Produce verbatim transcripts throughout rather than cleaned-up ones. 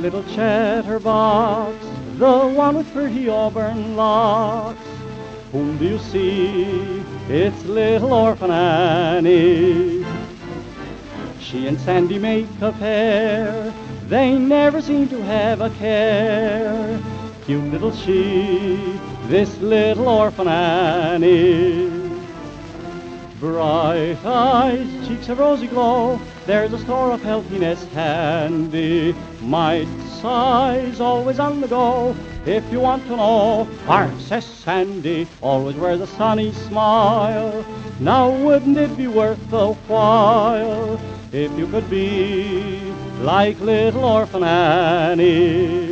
little chatterbox, the one with pretty auburn locks. Whom do you see? It's little orphan Annie. She and Sandy make a pair, they never seem to have a care. Cute little she, this little orphan Annie. Bright eyes, cheeks of rosy glow, there's a store of healthiness handy. Might size, always on the go, if you want to know. Princess Sandy always wears a sunny smile. Now wouldn't it be worth the while if you could be like little orphan Annie?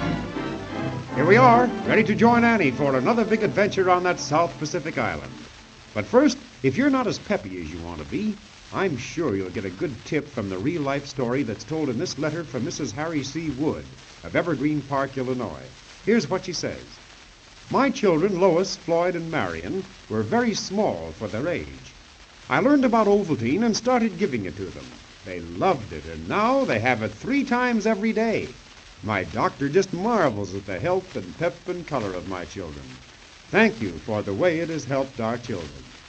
Here we are, ready to join Annie for another big adventure on that South Pacific island. But first, if you're not as peppy as you want to be, I'm sure you'll get a good tip from the real-life story that's told in this letter from Missus Harry C. Wood of Evergreen Park, Illinois. Here's what she says. My children, Lois, Floyd, and Marion, were very small for their age. I learned about Ovaltine and started giving it to them. They loved it, and now they have it three times every day. My doctor just marvels at the health and pep and color of my children. Thank you for the way it has helped our children.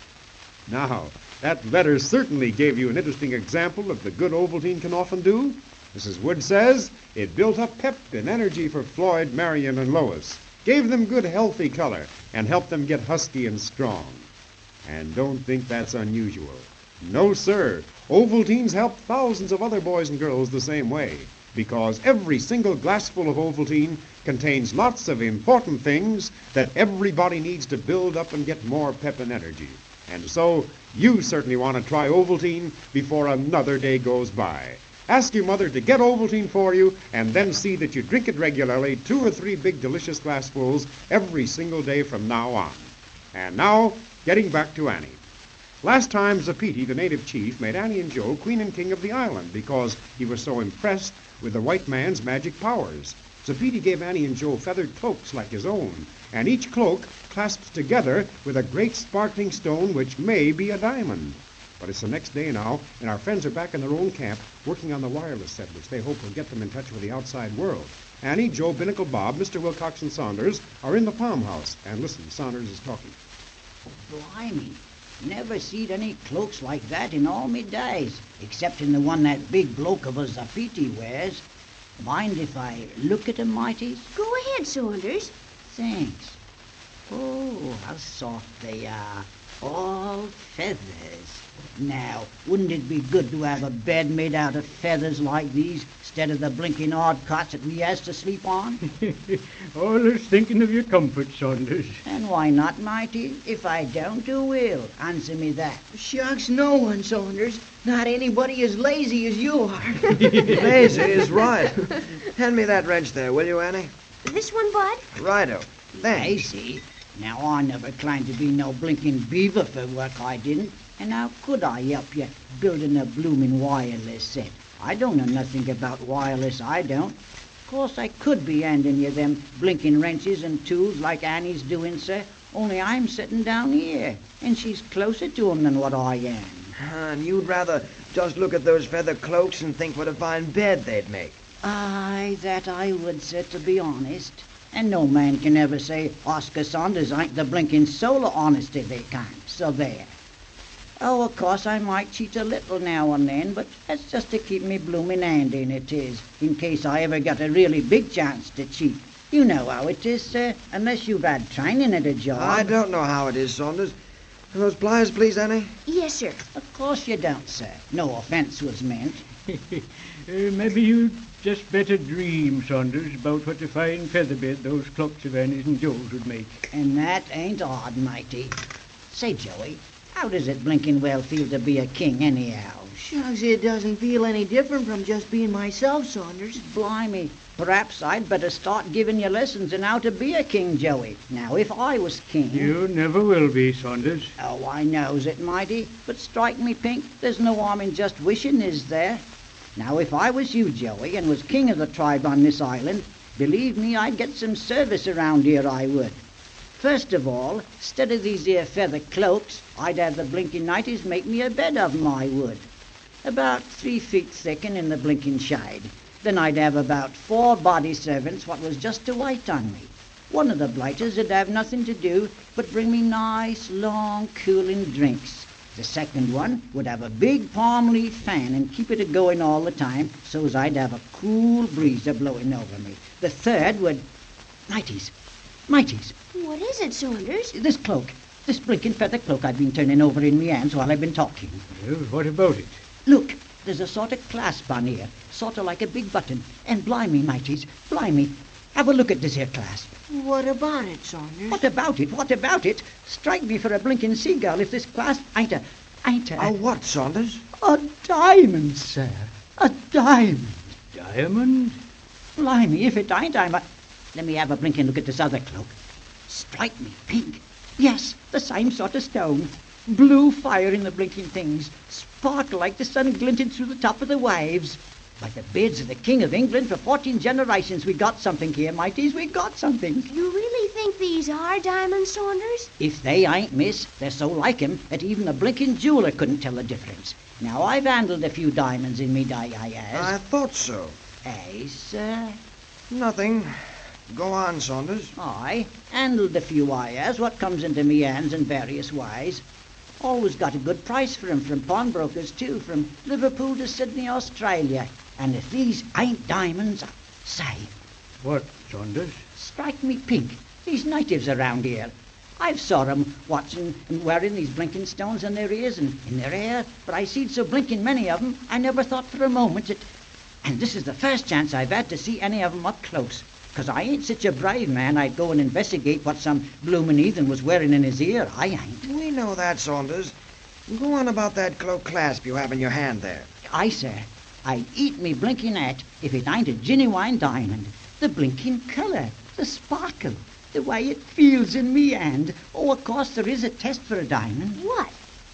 Now, that letter certainly gave you an interesting example of the good Ovaltine can often do. Missus Wood says it built up pep and energy for Floyd, Marion, and Lois, gave them good healthy color, and helped them get husky and strong. And don't think that's unusual. No, sir. Ovaltine's helped thousands of other boys and girls the same way, because every single glassful of Ovaltine contains lots of important things that everybody needs to build up and get more pep and energy. And so, you certainly want to try Ovaltine before another day goes by. Ask your mother to get Ovaltine for you, and then see that you drink it regularly, two or three big delicious glassfuls every single day from now on. And now, getting back to Annie. Last time, Zapiti, the native chief, made Annie and Joe queen and king of the island because he was so impressed with the white man's magic powers. Zapiti gave Annie and Joe feathered cloaks like his own, and each cloak clasped together with a great sparkling stone which may be a diamond. But it's the next day now, and our friends are back in their own camp working on the wireless set, which they hope will get them in touch with the outside world. Annie, Joe, Binnacle Bob, Mister Wilcox, and Saunders are in the palm house. And listen, Saunders is talking. Blimey, never seed any cloaks like that in all me days, except in the one that big bloke of a Zapiti wears. Mind if I look at 'em, mighties? Go ahead, Saunders. Thanks. Oh, how soft they are. All feathers. Now, wouldn't it be good to have a bed made out of feathers like these, instead of the blinking odd cots that we has to sleep on? Always thinking of your comfort, Saunders. And why not, mighty? If I don't, who will? Answer me that. Shucks, no one, Saunders. Not anybody as lazy as you are. Lazy is right. Hand me that wrench there, will you, Annie? This one, Bud? Righto. Thanks. Lazy? Now, I never claimed to be no blinking beaver for work, I didn't. And how could I help you building a bloomin' wireless set? I don't know nothing about wireless, I don't. Of course, I could be handing you them blinking wrenches and tools like Annie's doing, sir, only I'm sitting down here, and she's closer to 'em than what I am. And you'd rather just look at those feather cloaks and think what a fine bed they'd make. Aye, that I would, sir, to be honest. And no man can ever say Oscar Saunders ain't the blinking soul of honesty they kind, so there. Oh, of course, I might cheat a little now and then, but that's just to keep me bloomin' handy, and it is, in case I ever got a really big chance to cheat. You know how it is, sir, unless you've had training at a job. I don't know how it is, Saunders. Those pliers, please, Annie? Yes, sir. Of course you don't, sir. No offence was meant. uh, maybe you'd just better dream, Saunders, about what a fine feather bed those clocks of Annie's and Joe's would make. And that ain't odd, matey. Say, Joey, how does it blinking well feel to be a king, anyhow? Shucks, it doesn't feel any different from just being myself, Saunders. Blimey, perhaps I'd better start giving you lessons in how to be a king, Joey. Now, if I was king... You never will be, Saunders. Oh, I knows it, mighty, but strike me pink, there's no harm in just wishing, is there? Now, if I was you, Joey, and was king of the tribe on this island, believe me, I'd get some service around here, I would. First of all, instead of these here feather cloaks, I'd have the blinking nighties make me a bed of 'em, I would. About three feet thick and in the blinking shade. Then I'd have about four body servants what was just to wait on me. One of the blighters would have nothing to do but bring me nice, long, cooling drinks. The second one would have a big palm leaf fan and keep it a-going all the time, so's I'd have a cool breeze a-blowing over me. The third would... Mighties, mighties, What is it, Saunders? this cloak, this blinking feather cloak I've been turning over in me hands while I've been talking. Well, what about it? Look, there's a sort of clasp on here, sort of like a big button. And blimey, mighties, blimey, have a look at this here clasp. What about it, Saunders? What about it? What about it? Strike me for a blinking seagull if this clasp ain't a... ain't a... A what, Saunders? a diamond, sir. A diamond. Diamond? Blimey, if it ain't, I'm a... Let me have a blinking look at this other cloak. Strike me pink. Yes, the same sort of stone. Blue fire in the blinking things. Sparkle like the sun glinting through the top of the waves. By the beards of the King of England, for fourteen generations we got something here, mighties, we got something. You really think these are diamonds, Saunders? If they ain't, miss, they're so like 'em that even a blinking jeweler couldn't tell the difference. Now, I've handled a few diamonds in me day, I has. I thought so. Eh, sir? Nothing. Go on, Saunders. I handled a few, I has, what comes into me hands in various ways. Always got a good price for 'em from pawnbrokers, too, from Liverpool to Sydney, Australia. And if these ain't diamonds, say, What, Saunders? strike me pink. These natives around here. I've saw 'em watching and wearing these blinking stones in their ears and in their hair, but I seed so blinking many of 'em, I never thought for a moment that... And this is the first chance I've had to see any of 'em up close, 'cause I ain't such a brave man I'd go and investigate what some bloomin' heathen was wearing in his ear. I ain't. We know that, Saunders. Go on about that cloak clasp you have in your hand there. I, sir, I'd eat me blinking hat if it ain't a genuine diamond. The blinking colour, the sparkle, the way it feels in me hand. Oh, of course there is a test for a diamond. What?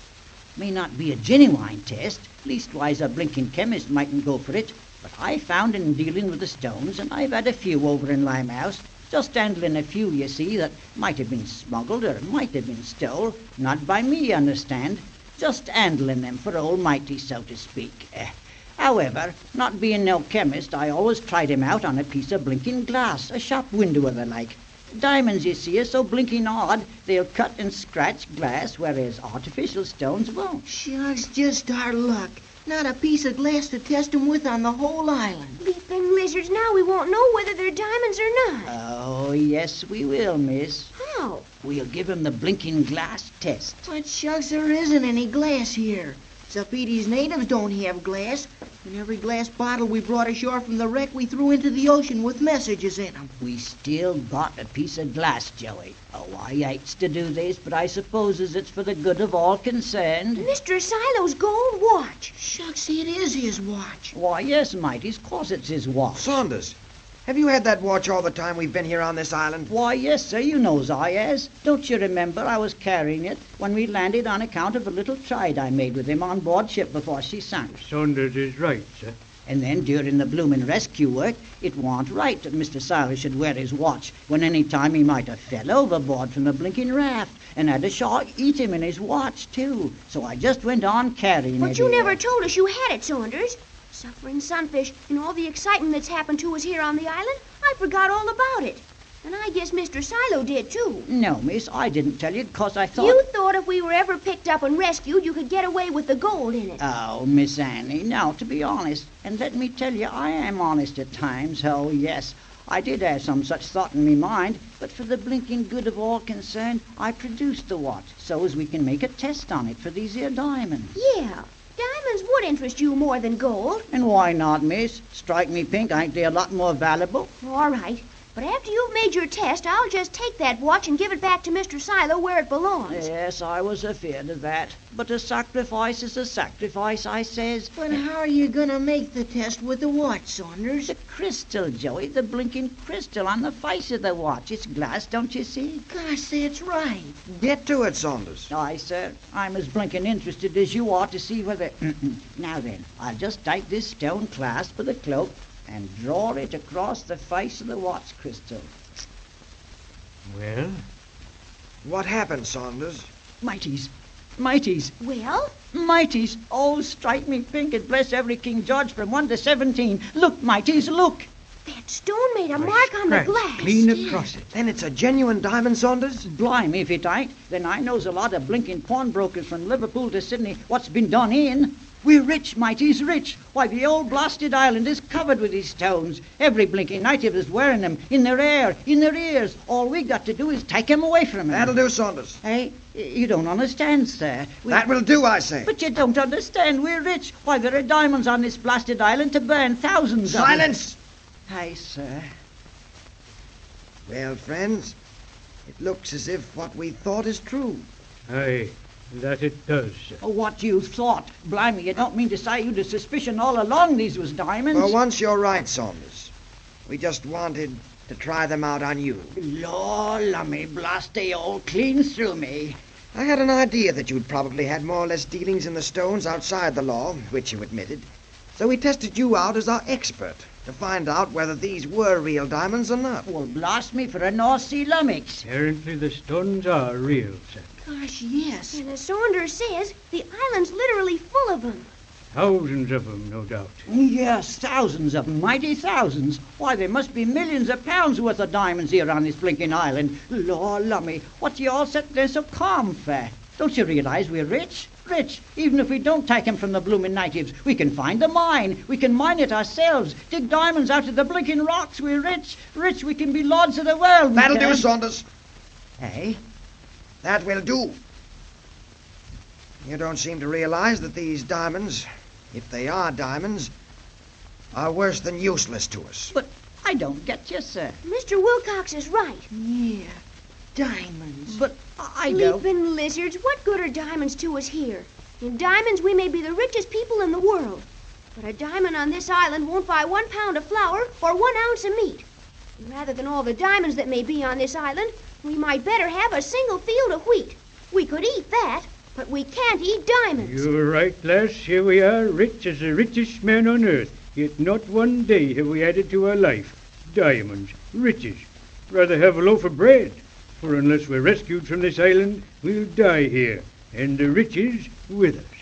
May not be a genuine test, leastwise a blinking chemist mightn't go for it, but I found in dealing with the stones, and I've had a few over in Limehouse, just handling a few, you see, that might have been smuggled or might have been stole, not by me, you understand, just handling them for almighty, so to speak. Eh, However, not being no chemist, I always tried 'em out on a piece of blinking glass, a shop window or the like. Diamonds, you see, are so blinking odd, they'll cut and scratch glass, whereas artificial stones won't. Shucks, just our luck. Not a piece of glass to test 'em with on the whole island. Leaping lizards, now we won't know whether they're diamonds or not. Oh, yes, we will, miss. How? We'll give 'em the blinking glass test. But shucks, there isn't any glass here. Zapiti's natives don't have glass, and every glass bottle we brought ashore from the wreck we threw into the ocean with messages in 'em. We still got a piece of glass, Joey. Oh, I hates to do this, but I supposes it's for the good of all concerned. Mister Silo's gold watch. Shucks, it is his watch. Why, yes, mighties, 'course it's his watch. Saunders, have you had that watch all the time we've been here on this island? Why, yes, sir, you knows I has. Don't you remember I was carrying it when we landed on account of a little trade I made with him on board ship before she sank? Saunders is right, sir. And then during the bloomin' rescue work, it warn't right that Mister Silas should wear his watch when any time he might have fell overboard from the blinking raft and had a shark eat him in his watch, too. So I just went on carrying it. But you here. never told us you had it, Saunders. Suffering sunfish and all the excitement that's happened to us here on the island, I forgot all about it. And I guess Mister Silo did, too. No, miss, I didn't tell you because I thought... You thought if we were ever picked up and rescued, you could get away with the gold in it. Oh, Miss Annie, now, to be honest, and let me tell you, I am honest at times. Oh, yes, I did have some such thought in me mind, but for the blinking good of all concerned, I produced the watch so as we can make a test on it for these here diamonds. Yeah, diamonds would interest you more than gold. And why not, miss? Strike me pink, ain't they a lot more valuable? All right. But after you've made your test, I'll just take that watch and give it back to Mister Silo where it belongs. Yes, I was afeard of that. But a sacrifice is a sacrifice, I says. But how are you gonna make the test with the watch, Saunders? The crystal, Joey, the blinking crystal on the face of the watch. It's glass, don't you see? Gosh, that's right. Get to it, Saunders. Aye, sir. I'm as blinking interested as you are to see whether... Now then, I'll just take this stone clasp of the cloak and draw it across the face of the watch crystal. Well, What happened, Saunders? Mighties, Mighties. Well? Mighties. Oh, strike me pink and bless every King George from one to seventeen. Look, Mighties, look. That stone made a mark on the Scratch glass. clean across it. Then it's a genuine diamond, Saunders? Blimey, if it ain't, then I knows a lot of blinking pawnbrokers from Liverpool to Sydney what's been done in. We're rich, Mighties, rich. Why, the old blasted island is covered with these stones. Every blinking native is wearing them in their hair, in their ears. All we got to do is take 'em away from 'em. That'll do, Saunders. Hey, you don't understand, sir. We- That will do, I say. But you don't understand. We're rich. Why, there are diamonds on this blasted island to burn, thousands of them. Silence! Aye, sir. Well, friends, it looks as if what we thought is true. Aye, that it does, sir. Oh, what you thought. Blimey, you don't mean to say you'd a suspicion all along these was diamonds? For once, you're right, Saunders. We just wanted to try them out on you. Lord, lummy, blast they all clean through me. I had an idea that you'd probably had more or less dealings in the stones outside the law, which you admitted. So we tested you out as our expert to find out whether these were real diamonds or not. Well, blast me for a North Sea lummox. Apparently the stones are real, sir. Gosh, yes. And as Saunders says, the island's literally full of them. Thousands of them, no doubt. Yes, thousands of 'em, mighty thousands. Why, there must be millions of pounds worth of diamonds here on this blinking island. Lord lummy, what you all sitting there so calm for? Don't you realize we're rich? Rich. Even if we don't take 'em from the blooming natives, we can find a mine. We can mine it ourselves. Dig diamonds out of the blinking rocks. We're rich. Rich. We can be lords of the world. we That'll can. do, Saunders. Hey? That will do. You don't seem to realize that these diamonds, if they are diamonds, are worse than useless to us. But I don't get you, sir. Mister Wilcox is right. Yeah. Diamonds. But I don't. Leaping lizards, what good are diamonds to us here? In diamonds, we may be the richest people in the world. But a diamond on this island won't buy one pound of flour or one ounce of meat. And rather than all the diamonds that may be on this island, we might better have a single field of wheat. We could eat that, but we can't eat diamonds. You're right, lass. Here we are, rich as the richest man on earth. Yet not one day have we added to our life. Diamonds, riches. Rather have a loaf of bread. For unless we're rescued from this island, we'll die here, and the riches with us.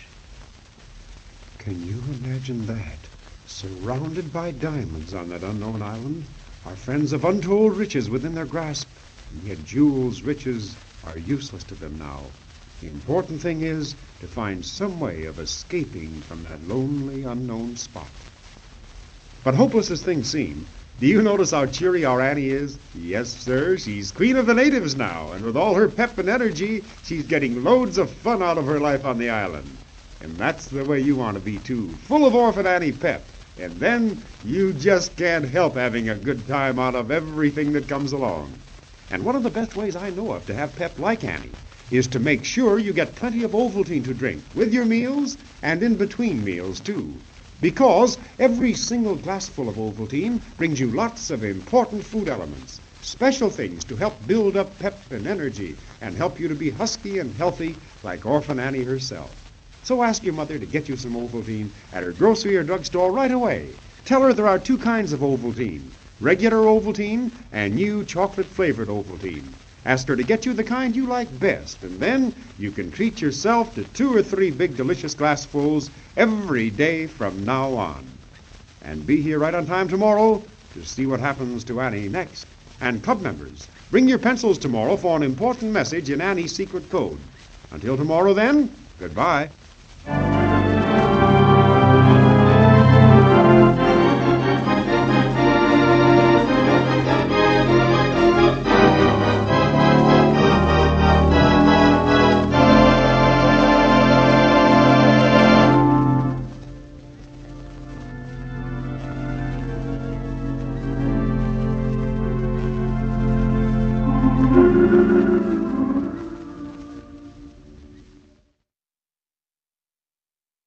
Can you imagine that? Surrounded by diamonds on that unknown island, our friends have untold riches within their grasp, and yet jewels, riches are useless to them now. The important thing is to find some way of escaping from that lonely, unknown spot. But hopeless as things seem, do you notice how cheery our Annie is? Yes, sir, she's queen of the natives now, and with all her pep and energy, she's getting loads of fun out of her life on the island. And that's the way you want to be, too, full of Orphan Annie pep. And then you just can't help having a good time out of everything that comes along. And one of the best ways I know of to have pep like Annie is to make sure you get plenty of Ovaltine to drink with your meals and in between meals, too. Because every single glassful of Ovaltine brings you lots of important food elements, special things to help build up pep and energy and help you to be husky and healthy like Orphan Annie herself. So ask your mother to get you some Ovaltine at her grocery or drugstore right away. Tell her there are two kinds of Ovaltine, regular Ovaltine and new chocolate-flavored Ovaltine. Ask her to get you the kind you like best, and then you can treat yourself to two or three big delicious glassfuls every day from now on. And be here right on time tomorrow to see what happens to Annie next. And club members, bring your pencils tomorrow for an important message in Annie's secret code. Until tomorrow then, goodbye.